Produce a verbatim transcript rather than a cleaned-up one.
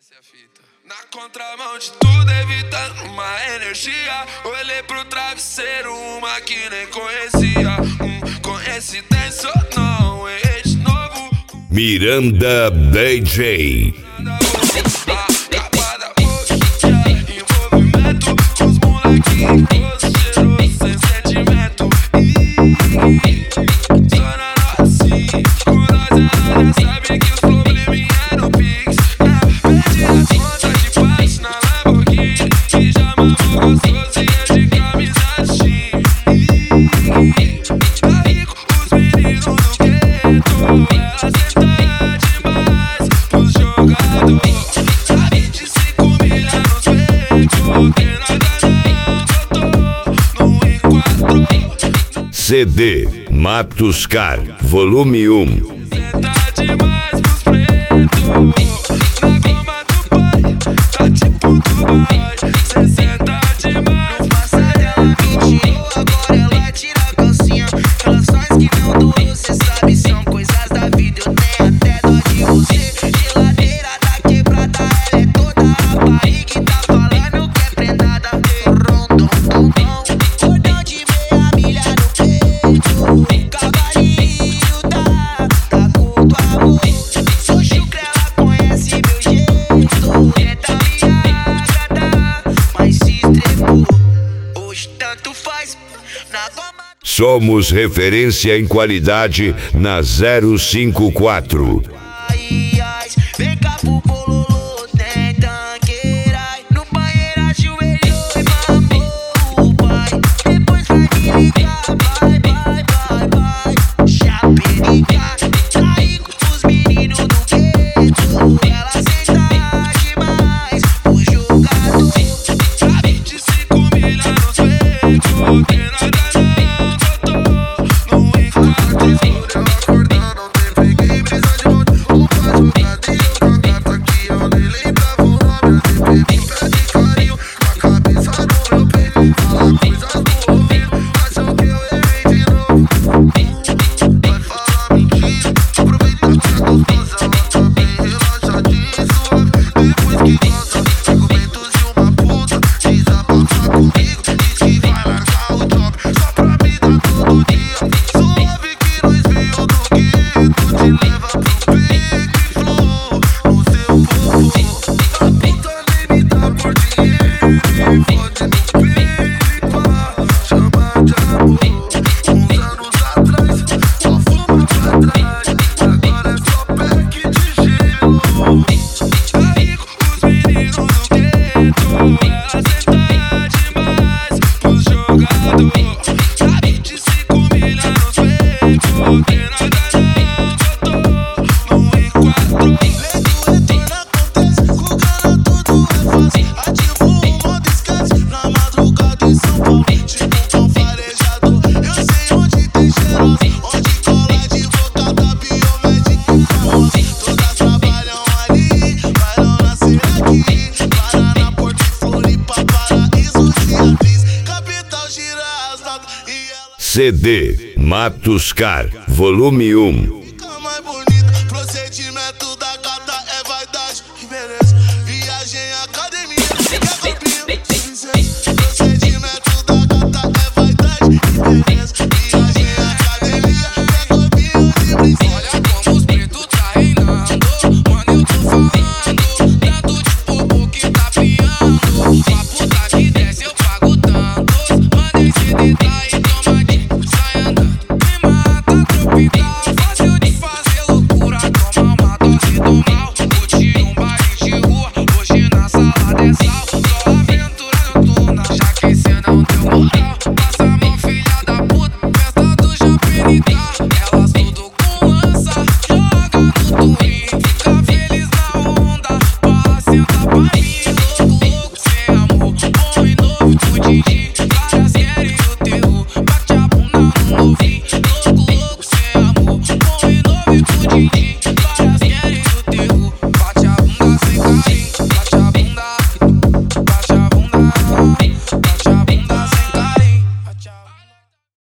Essa é a fita. Na contramão de tudo, evitando uma energia. Olhei pro travesseiro, uma que nem conhecia. Hum, coincidência ou não, errei de novo. Miranda D J. Acabada, envolvimento com os molequinhos cheirosos, sem sentimento. Zona Norte, com nós ela já sabe que os probleminha no Pix. Perdi as contas de paz na Lamborghini, pijama gostoso e é de camisa jeans. Tá rico os meninos do gueto, ela senta demais pros jogadores. Tá vinte e cinco milha nos peitos, que nada não botou no enquadro. C D Matos Car, volume um. Senta demais pros pretos, na goma do pai, tá tipo Dubai. Cê senta demais. No passado ela mentiu, agora ela tira a calcinha. Relações que não duram, cê sabe, são coisas da vida. Eu tenho até dó de você. Geladeira da quebrada, ela é toda rapariga e tá falando que é prendada. Rondom, dom, dom, cordão de meia milha no peito. Cavalinho tá, tá com tua amor. Sou chucre, ela conhece meu jeito. Tenta me agradar, mas se estrepou. Hoje tanto faz na goma. Somos referência em qualidade na zero cinco quatro. Ai, ai, vem cá pro bololô, tem tanqueira. No banheiro ajoelhou e mamou o pai. Depois vai me ligar, vai, vai, vai, vai. Chaperica, traí com os meninos do gueto. Ela senta demais, o jogador. Tá vinte e cinco milha nos peitos, que nada não botou no enquadro. Eu acordar, não tem peguei brisa de monte. Vamos pra jogada e eu cantar aqui. Eu nem lembrava o nome, eu nem pedi pé de carinho. Com a cabeça no meu peito, fala coisas no ouvido. Achou que eu errei de novo. Vai falar mentira, aproveita que é gostosa. Ela tá bem relaxadinha e suave. Depois que gosta, argumentos de uma puta. Desabafa comigo, diz que vai largar o job só pra me dar todo dia. Suave que nós veio do gueto, te leva pro pique flow no seu povo. A puta nem me dá por dinheiro e fode no peito pra chamar de amor. Uns anos atrás, só fuma pra trás, agora é só pack de gelo. Tá rico os meninos do gueto, ela senta demais pros jogadores. Tá vinte e cinco milha nos peitos, que nada não botou no enquadro. Lento retorno acontece, com grana tudo é fácil. Ativo o modo esquece, na madrugada em São Paulo. Tipo um cão farejador, eu sei onde tem cheirosa. Onde cola advogada, biomédica e famosa. Todas trabalham ali, mas não nasceram aqui. Paraná, Porto e Floripa, paraíso de atriz. Capital gira as notas e ela... C D Matos Car, volume um.